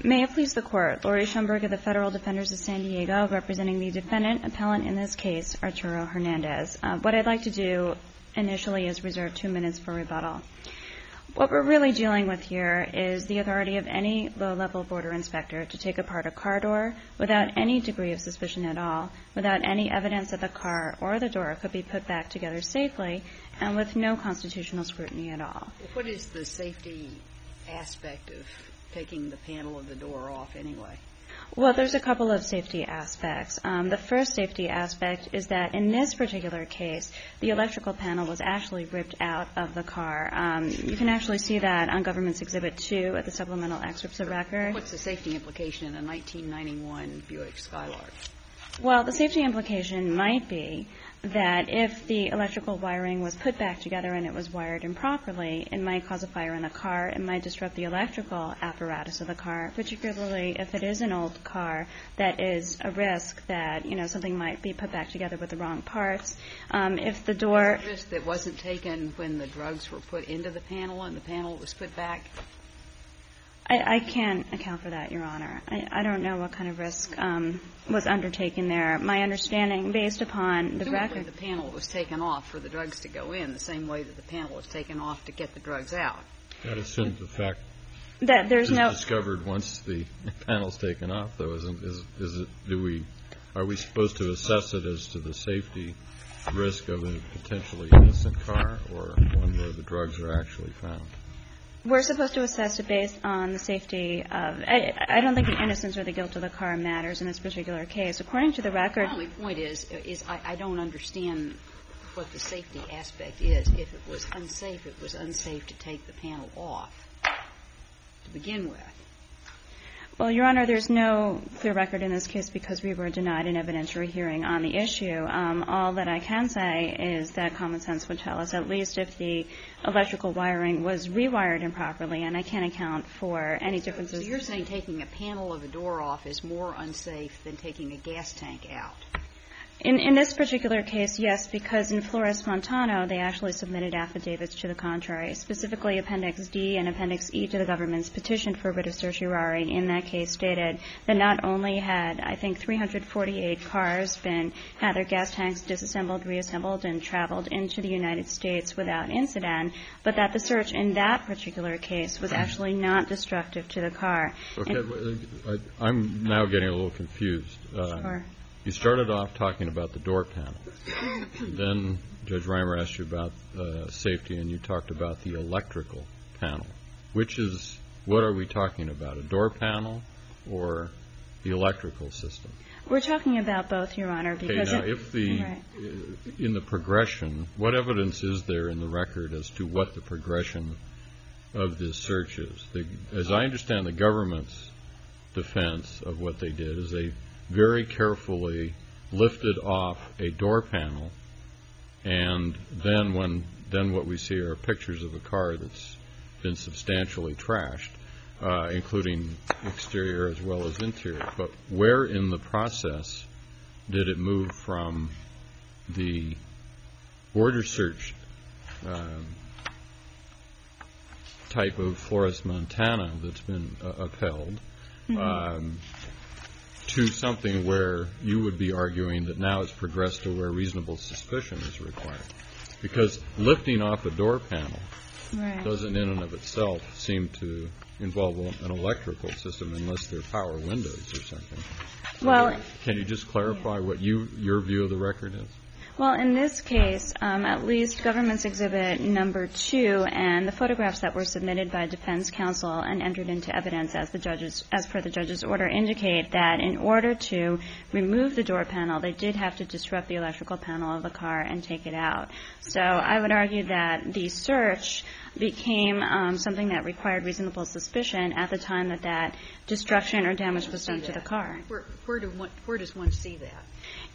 May it please the Court, Lori Schomburg of the Federal Defenders of San Diego, representing the defendant appellant in this case, Arturo Hernandez. What I'd like to do initially is reserve 2 minutes for rebuttal. What we're really dealing with here is the authority of any low-level border inspector to take apart a car door without any degree of suspicion at all, without any evidence that the car or the door could be put back together safely, and with no constitutional scrutiny at all. What is the safety aspect of taking the panel of the door off anyway? Well, there's a couple of safety aspects. The first safety aspect is that in this particular case, the electrical panel was actually ripped out of the car. You can actually see that on Government's Exhibit 2 at the supplemental excerpts of record. What's the safety implication in a 1991 Buick Skylark? Well, the safety implication might be that if the electrical wiring was put back together and it was wired improperly, it might cause a fire in the car. It might disrupt the electrical apparatus of the car, particularly if it is an old car. That is a risk that, something might be put back together with the wrong parts. If the door... Was there a risk that wasn't taken when the drugs were put into the panel and the panel was put back? I can't account for that, Your Honor. I don't know what kind of risk was undertaken there. My understanding, based upon the record... The panel was taken off for the drugs to go in, the same way that the panel was taken off to get the drugs out. That assumes the fact that there's no... discovered once the panel's taken off, though. Are we supposed to assess it as to the safety risk of a potentially innocent car or one where the drugs are actually found? We're supposed to assess it based on the safety of... I don't think the innocence or the guilt of the car matters in this particular case. According to the record... My only point is I don't understand what the safety aspect is. If it was unsafe to take the panel off to begin with. Well, Your Honor, there's no clear record in this case because we were denied an evidentiary hearing on the issue. All that I can say is that common sense would tell us, at least if the electrical wiring was rewired improperly, and I can't account for any differences. So you're saying taking a panel of a door off is more unsafe than taking a gas tank out? In this particular case, yes, because in Flores-Montano, they actually submitted affidavits to the contrary, specifically Appendix D and Appendix E to the government's petition for writ of certiorari. In that case stated that not only had, I think, 348 cars had their gas tanks disassembled, reassembled, and traveled into the United States without incident, but that the search in that particular case was actually not destructive to the car. Okay, I'm now getting a little confused. Sure. You started off talking about the door panel. Then Judge Reimer asked you about safety, and you talked about the electrical panel. What are we talking about, a door panel or the electrical system? We're talking about both, Your Honor. Because now, in the progression, what evidence is there in the record as to what the progression of this search is? As I understand the government's defense of what they did is they very carefully lifted off a door panel, and then what we see are pictures of a car that's been substantially trashed, including exterior as well as interior. But where in the process did it move from the border search type of Flores-Montana that's been upheld to something where you would be arguing that now it's progressed to where reasonable suspicion is required? Because lifting off a door panel doesn't in and of itself seem to involve an electrical system unless there are power windows or something. Well, can you just clarify what your view of the record is? Well, in this case, at least Government's Exhibit Number 2 and the photographs that were submitted by defense counsel and entered into evidence as per the judge's order indicate that in order to remove the door panel, they did have to disrupt the electrical panel of the car and take it out. So I would argue that the search became something that required reasonable suspicion at the time that destruction or damage was done to the car. Where does one see that?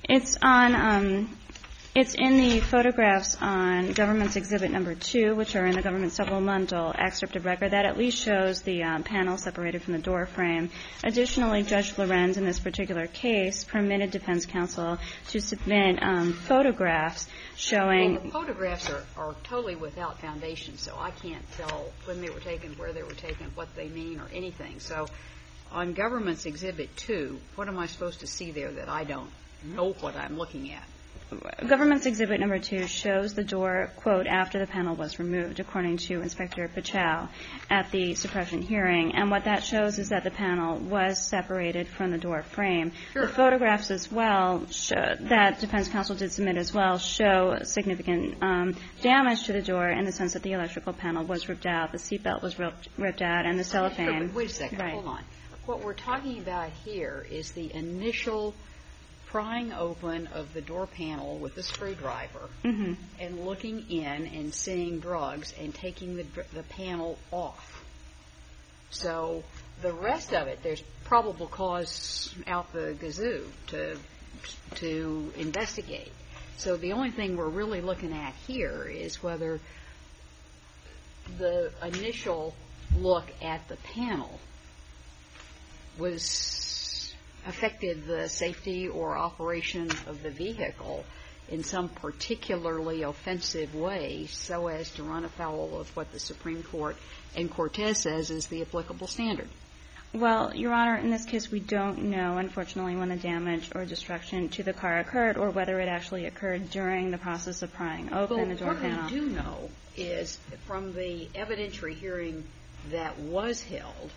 It's in the photographs on Government's Exhibit Number 2, which are in the government supplemental excerpt of record. That at least shows the panel separated from the door frame. Additionally, Judge Lorenz in this particular case permitted defense counsel to submit photographs showing... Well, the photographs are totally without foundation, so I can't tell when they were taken, where they were taken, what they mean, or anything. So on Government's Exhibit 2, what am I supposed to see there that I don't know what I'm looking at? Government's Exhibit number 2 shows the door, quote, after the panel was removed, according to Inspector Pachow at the suppression hearing. And what that shows is that the panel was separated from the door frame. Sure. The photographs as well that defense counsel did submit as well show significant damage to the door in the sense that the electrical panel was ripped out, the seatbelt was ripped out, and the cellophane. Sure, wait a second. Right. Hold on. What we're talking about here is the initial prying open of the door panel with a screwdriver and looking in and seeing drugs and taking the panel off. So the rest of it, there's probable cause out the gazoo to investigate. So the only thing we're really looking at here is whether the initial look at the panel affected the safety or operation of the vehicle in some particularly offensive way so as to run afoul of what the Supreme Court and Cortez says is the applicable standard. Well, Your Honor, in this case, we don't know, unfortunately, when the damage or destruction to the car occurred or whether it actually occurred during the process of prying open the door panel. What we do know is from the evidentiary hearing that was held,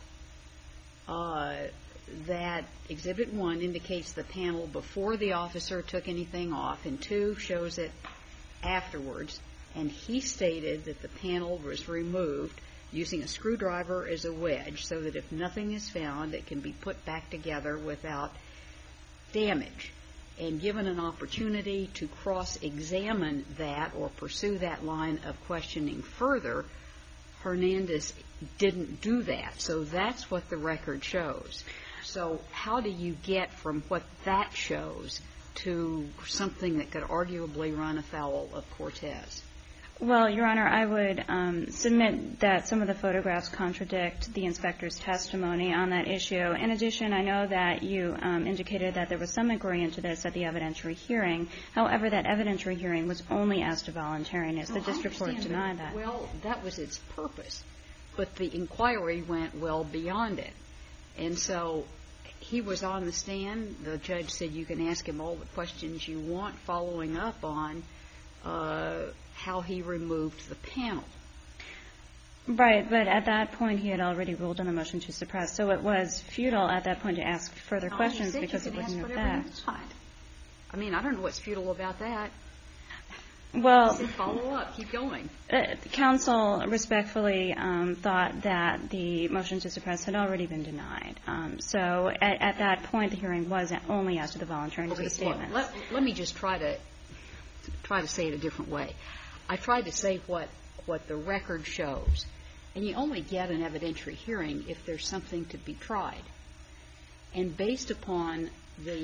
that Exhibit 1 indicates the panel before the officer took anything off, and 2 shows it afterwards. And he stated that the panel was removed using a screwdriver as a wedge so that if nothing is found, it can be put back together without damage. And given an opportunity to cross-examine that or pursue that line of questioning further, Hernandez didn't do that. So that's what the record shows. So how do you get from what that shows to something that could arguably run afoul of Cortez? Well, Your Honor, I would submit that some of the photographs contradict the inspector's testimony on that issue. In addition, I know that you indicated that there was some inquiry into this at the evidentiary hearing. However, that evidentiary hearing was only as to voluntariness. The district court denied that. Well, that was its purpose. But the inquiry went well beyond it. And so he was on the stand. The judge said you can ask him all the questions you want, following up on how he removed the panel. Right, but at that point he had already ruled on the motion to suppress. So it was futile at that point to ask further questions because it wasn't a fact. I mean, I don't know what's futile about that. Well, follow up, keep going. Counsel respectfully thought that the motion to suppress had already been denied. So at that point, the hearing was only as to the voluntariness of the statement. Let me just try to say it a different way. I tried to say what the record shows. And you only get an evidentiary hearing if there's something to be tried. And based upon the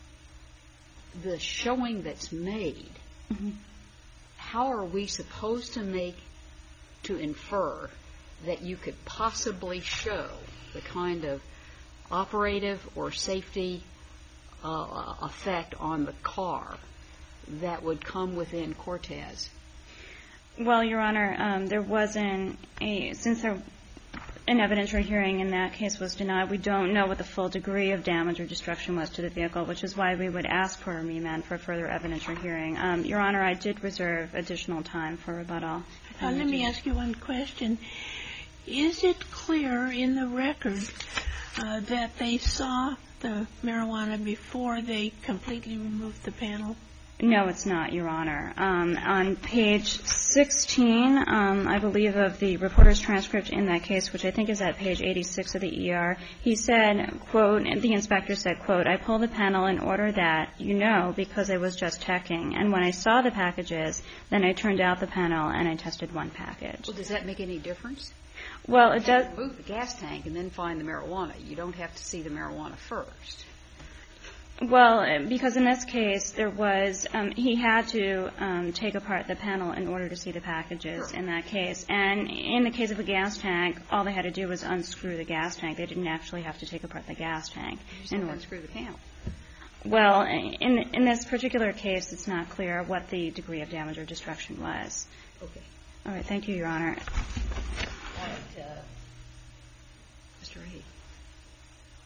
showing that's made, how are we supposed to infer that you could possibly show the kind of operative or safety effect on the car that would come within Cortez? Well, Your Honor, there wasn't since an evidentiary hearing in that case was denied, we don't know what the full degree of damage or destruction was to the vehicle, which is why we would ask for a remand for a further evidentiary hearing. Your Honor, I did reserve additional time for rebuttal. Let me ask you one question. Is it clear in the record that they saw the marijuana before they completely removed the panel? No, it's not, Your Honor. On page 16, I believe, of the reporter's transcript in that case, which I think is at page 86 of the ER, he said, quote, the inspector said, quote, I pulled the panel in order that, because I was just checking. And when I saw the packages, then I turned out the panel and I tested one package. Well, does that make any difference? Well, it does. You move the gas tank and then find the marijuana. You don't have to see the marijuana first. Well, because in this case, there was he had to take apart the panel in order to see the packages in that case. And in the case of a gas tank, all they had to do was unscrew the gas tank. They didn't actually have to take apart the gas tank. You just unscrew the panel. Well, in this particular case, it's not clear what the degree of damage or destruction was. Okay. All right. Thank you, Your Honor. All right. Mr. Reed.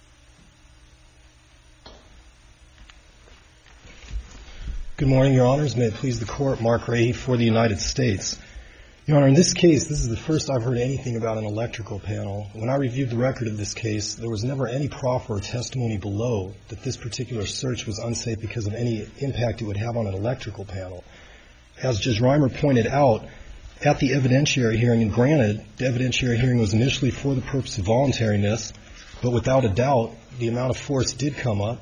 Good morning, Your Honors. May it please the Court, Mark Rahe for the United States. Your Honor, in this case, this is the first I've heard anything about an electrical panel. When I reviewed the record of this case, there was never any proffer or testimony below that this particular search was unsafe because of any impact it would have on an electrical panel. As Judge Reimer pointed out, at the evidentiary hearing, and granted, the evidentiary hearing was initially for the purpose of voluntariness, but without a doubt, the amount of force did come up,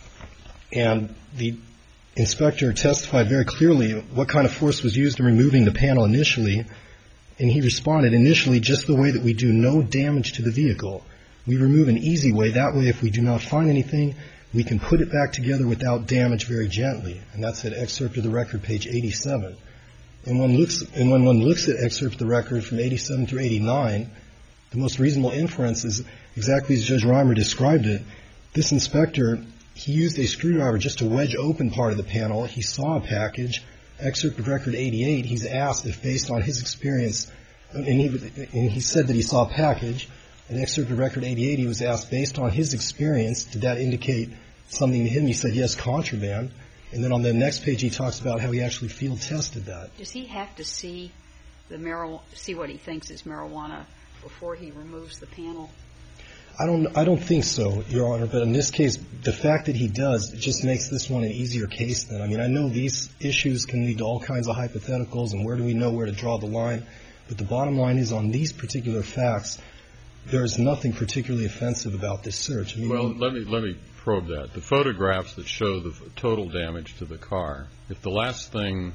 and the inspector testified very clearly what kind of force was used in removing the panel initially, and he responded, initially, just the way that we do no damage to the vehicle. We remove an easy way. That way, if we do not find anything, we can put it back together without damage very gently. And that's at excerpt of the record, page 87. And when one looks at excerpt of the record from 87 through 89, the most reasonable inference is exactly as Judge Reimer described it. This inspector, he used a screwdriver just to wedge open part of the panel. He saw a package. Excerpt of record 88, he's asked if based on his experience, and he said that he saw a package. In excerpt of record 88, he was asked based on his experience, did that indicate something to him? He said, yes, contraband. And then on the next page, he talks about how he actually field tested that. Does he have to see see what he thinks is marijuana before he removes the panel? I don't think so, Your Honor. But in this case, the fact that he does just makes this one an easier case then. I mean, I know these issues can lead to all kinds of hypotheticals, and where do we know where to draw the line? But the bottom line is on these particular facts, there is nothing particularly offensive about this search. I mean, well, let me probe that. The photographs that show the total damage to the car, if the last thing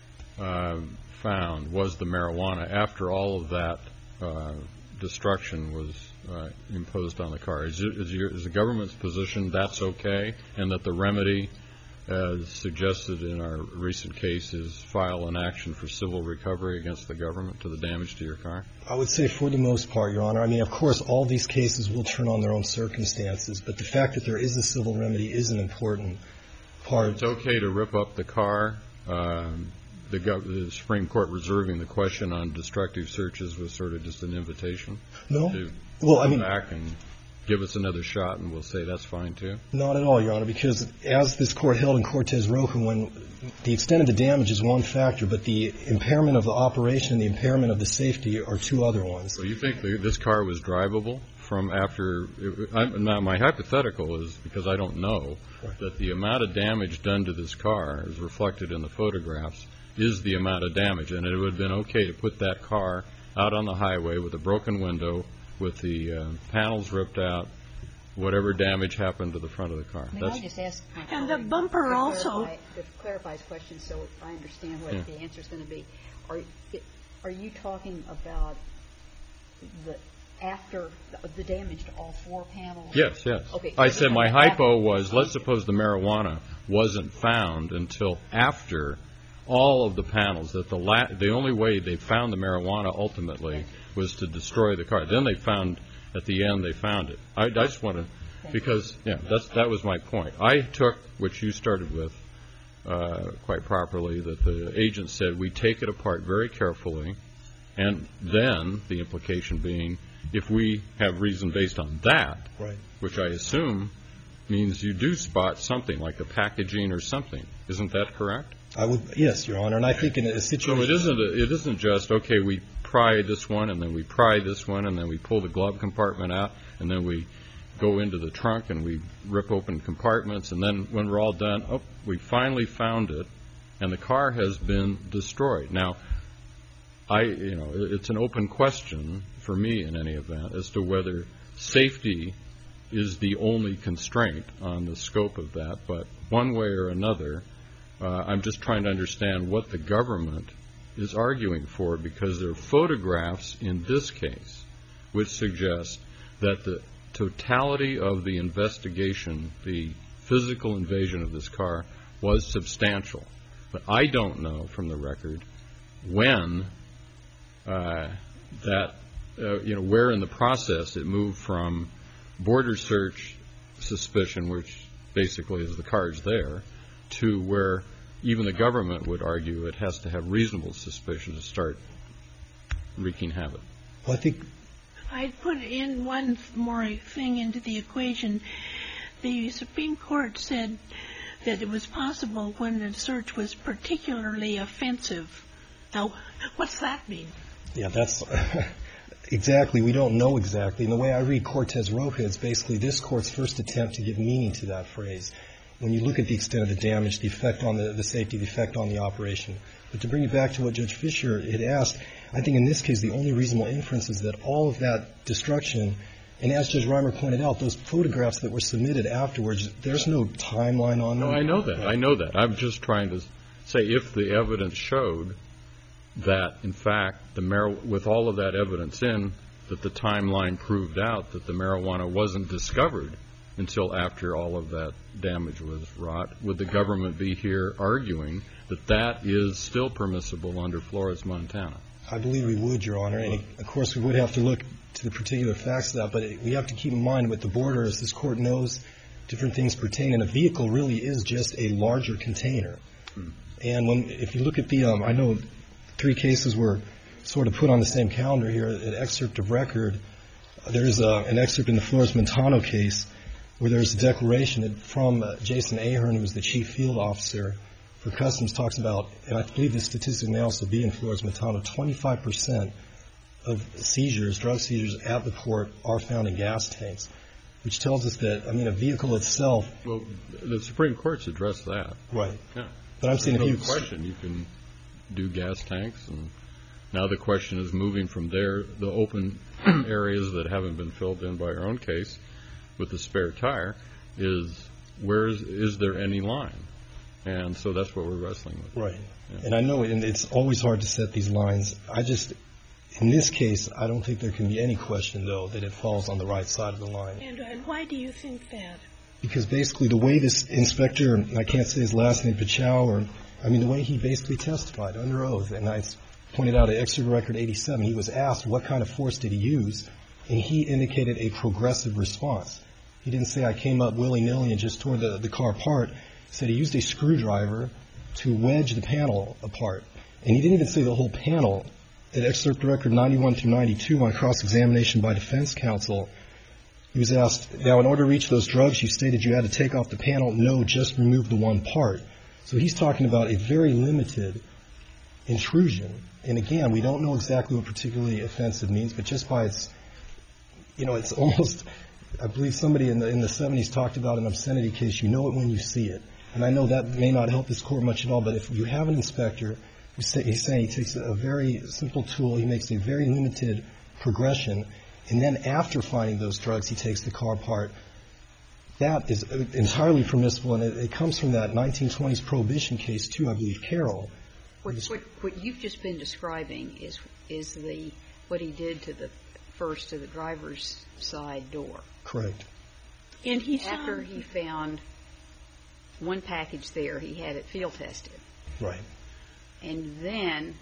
found was the marijuana after all of that destruction was imposed on the car, is the government's position that's okay, and that the remedy, as suggested in our recent case, is file an action for civil recovery against the government to the damage to your car? I would say for the most part, Your Honor. I mean, of course, all these cases will turn on their own circumstances, but the fact that there is a civil remedy is an important part. It's okay to rip up the car. The Supreme Court reserving the question on destructive searches was sort of just an invitation. No. To come back and give us another shot, and we'll say that's fine, too? Not at all, Your Honor, because as this Court held in Cortez Roca, when the extent of the damage is one factor, but the impairment of the operation and the impairment of the safety are two other ones. So you think this car was drivable from after now, my hypothetical is, because I don't know, that the amount of damage done to this car, as reflected in the photographs, is the amount of damage, and it would have been okay to put that car out on the highway with a broken window, with the panels ripped out, whatever damage happened to the front of the car. May I just ask? And the bumper also. To clarify his question so I understand what the answer is going to be. Are you talking about after the damage to all four panels? Yes. Okay. I said my hypo was, let's suppose the marijuana wasn't found until after all of the panels, that the only way they found the marijuana ultimately was to destroy the car. Then they found, at the end, they found it. I just want to, because, that was my point. I took what you started with quite properly, that the agent said we take it apart very carefully, and then the implication being, if we have reason based on that, which I assume means you do spot something like the packaging or something. Isn't that correct? Yes, Your Honor, and I think in a situation... So it isn't just, okay, we pry this one, and then we pry this one, and then we pull the glove compartment out, and then we go into the trunk, and we rip open compartments, and then when we're all done, we finally found it, and the car has been destroyed. Now, it's an open question for me in any event as to whether safety is the only constraint on the scope of that, but one way or another, I'm just trying to understand what the government is arguing for, because there are photographs in this case which suggest that the totality of the investigation, the physical invasion of this car, was substantial. But I don't know from the record when where in the process it moved from border search suspicion, which basically is the car's there, to where even the government would argue it has to have reasonable suspicion to start wreaking havoc. Well, I think I'd put in one more thing into the equation. The Supreme Court said that it was possible when the search was particularly offensive. Now, what's that mean? Yeah, that's exactly. We don't know exactly. And the way I read Cortez Roja, it's basically this court's first attempt to give meaning to that phrase. When you look at the extent of the damage, the effect on the safety, the effect on the operation. But to bring it back to what Judge Fischer had asked, I think in this case the only reasonable inference is that all of that destruction, and as Judge Reimer pointed out, those photographs that were submitted afterwards, there's no timeline on them. No, I know that. I know that. I'm just trying to say if the evidence showed that, in fact, with all of that evidence in, that the timeline proved out that the marijuana wasn't discovered until after all of that damage was wrought, would the government be here arguing that that is still permissible under Flores, Montana? I believe we would, Your Honor. And, of course, we would have to look to the particular facts of that. But we have to keep in mind with the border, as this Court knows, different things pertain. And a vehicle really is just a larger container. And if you look at I know 3 cases were sort of put on the same calendar here, an excerpt of record. There's an excerpt in the Flores, Montana case where there's a declaration from Jason Ahern, who was the chief field officer for Customs, talks about, and I believe this statistic may also be in Flores, Montana, 25% of seizures, drug seizures at the port are found in gas tanks, which tells us that, I mean, a vehicle itself. Well, the Supreme Court's addressed that. Right. Yeah. But I'm saying no question. You can do gas tanks, and now the question is moving from there, the open areas that haven't been filled in by our own case with the spare tire, is there any line? And so that's what we're wrestling with. Right. Yeah. And I know it's always hard to set these lines. In this case, I don't think there can be any question, though, that it falls on the right side of the line. And why do you think that? Because basically the way this inspector, and I can't say his last name, Pachow, the way he basically testified under oath, and I pointed out at Excerpt Record 87, he was asked what kind of force did he use, and he indicated a progressive response. He didn't say I came up willy-nilly and just tore the car apart. He said he used a screwdriver to wedge the panel apart. And he didn't even say the whole panel. At Excerpt Record 91 through 92 on cross-examination by defense counsel, he was asked, now in order to reach those drugs, you stated you had to take off the panel. No, just remove the one part. So he's talking about a very limited intrusion. And again, we don't know exactly what particularly offensive means, but just by its, it's almost, I believe somebody in the 70s talked about an obscenity case. You know it when you see it. And I know that may not help this court much at all, but if you have an inspector, he's saying he takes a very simple tool, he makes a very limited progression, and then after finding those drugs, he takes the car apart. That is entirely permissible, and it comes from that 1920s prohibition case, too, I believe, Carroll. What you've just been describing is what he did to the driver's side door. Correct. And after he found one package there, he had it field tested. Right. And then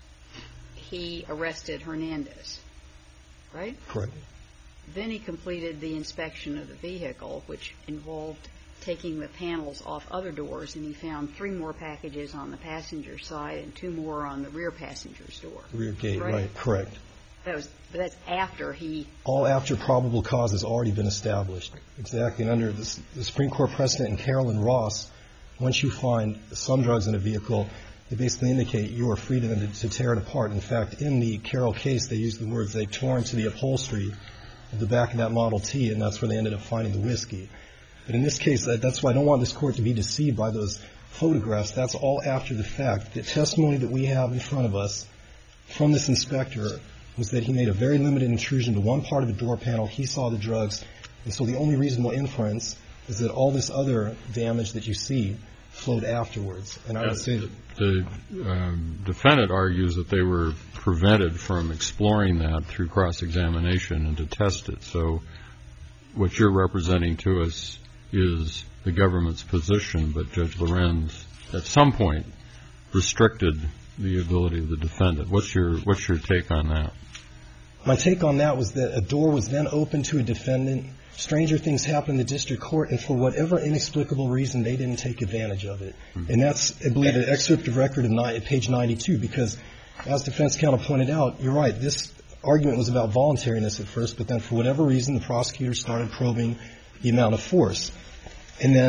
he arrested Hernandez, right? Correct. Then he completed the inspection of the vehicle, which involved taking the panels off other doors, and he found 3 more packages on the passenger side and 2 more on the rear passenger's door. Rear gate, right. Correct. But that's after he... All after probable cause has already been established. Exactly. And under the Supreme Court precedent in Carroll and Ross, once you find some drugs in a vehicle, they basically indicate you are free to tear it apart. In fact, in the Carroll case, they used the words they tore into the upholstery of the back of that Model T, and that's where they ended up finding the whiskey. But in this case, that's why I don't want this court to be deceived by those photographs. That's all after the fact. The testimony that we have in front of us from this inspector was that he made a very limited intrusion to one part of the door panel. He saw the drugs. And so the only reasonable inference is that all this other damage that you see flowed afterwards. And I would say that the defendant argues that they were prevented from exploring that through cross-examination and to test it. So what you're representing to us is the government's position, but Judge Lorenz at some point restricted the ability of the defendant. What's your take on that? My take on that was that a door was then opened to a defendant. Stranger things happened in the district court, and for whatever inexplicable reason, they didn't take advantage of it. Mm-hmm. And that's, I believe, an excerpt of record at page 92, because as defense counsel pointed out, you're right, this argument was about voluntariness at first, but then for whatever reason, the prosecutor started probing the amount of force. And then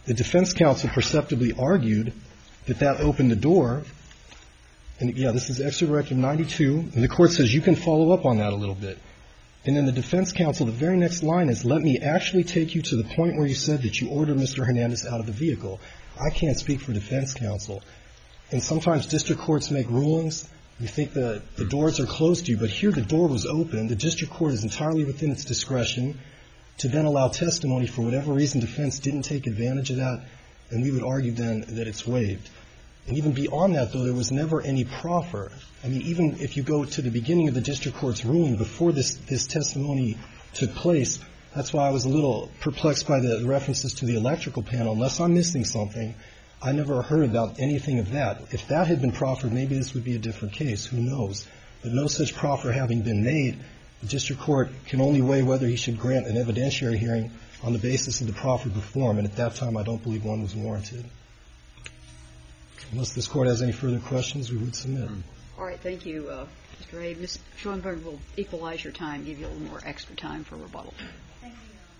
The defense counsel perceptibly argued that that opened the door. And, yeah, this is Excerpt Record 92. And the Court says you can follow up on that a little bit. And then the defense counsel, the very next line is, let me actually take you to the point where you said that you ordered Mr. Hernandez out of the vehicle. I can't speak for defense counsel. And sometimes district courts make rulings. You think the doors are closed to you, but here the door was open. The district court is entirely within its discretion to then allow testimony for whatever reason defense didn't take advantage of that, and we would argue then that it's waived. And even beyond that, though, there was never any proffer. I mean, even if you go to the beginning of the district court's ruling before this testimony took place, that's why I was a little perplexed by the references to the electrical panel. Unless I'm missing something, I never heard about anything of that. If that had been proffered, maybe this would be a different case. Who knows? But no such proffer having been made, the district court can only weigh whether he should grant an evidentiary hearing on the basis of the proffer before him. And at that time, I don't believe one was warranted. Unless this Court has any further questions, we would submit. All right. Thank you, Mr. Ray. Ms. Schoenberg will equalize your time, give you a little more extra time for rebuttal. Thank you,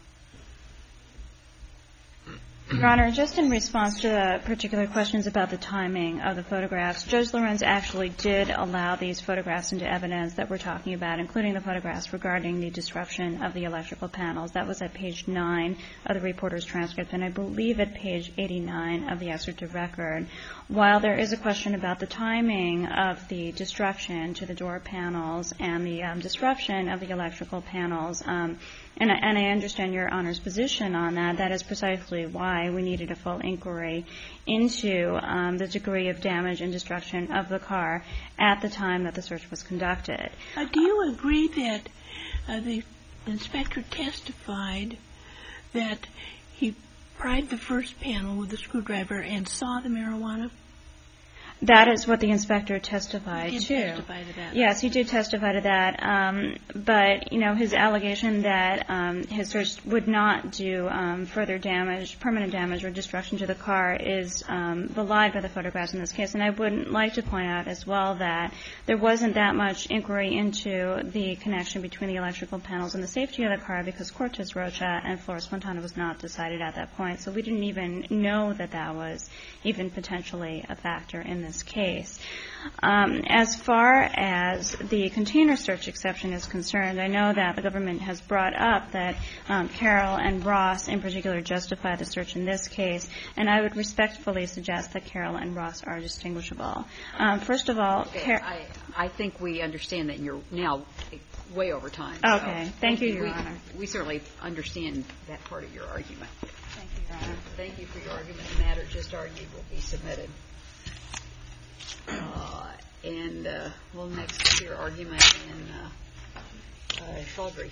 Your Honor, just in response to the particular questions about the timing of the photographs, Judge Lorenz actually did allow these photographs into evidence that we're talking about, including the photographs regarding the disruption of the electrical panels. That was at page 9 of the reporter's transcript, and I believe at page 89 of the excerpt of record. While there is a question about the timing of the destruction to the door panels and the disruption of the electrical panels, and I understand Your Honor's position on that. That is precisely why we needed a full inquiry into the degree of damage and destruction of the car at the time that the search was conducted. Do you agree that the inspector testified that he pried the first panel with a screwdriver and saw the marijuana? That is what the inspector testified to. He did testify to that. Yes, he did testify to that. But, you know, his allegation that his search would not do further damage, permanent damage or destruction to the car is belied by the photographs in this case. And I would like to point out as well that there wasn't that much inquiry into the connection between the electrical panels and the safety of the car because Cortez Rocha and Flores Fontana was not decided at that point. So we didn't even know that that was even potentially a factor in this case. As far as the container search exception is concerned, I know that the government has brought up that Carroll and Ross in particular justify the search in this case, and I would respectfully suggest that Carroll and Ross are distinguishable. First of all, I think we understand that you're now way over time. Okay. So thank you, Your Honor. We certainly understand that part of your argument. Thank you, Your Honor. Thank you for your argument. The matter just argued will be submitted. And we'll next hear argument in Shaldry.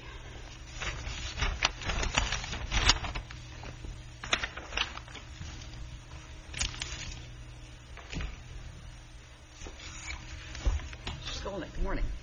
Good morning.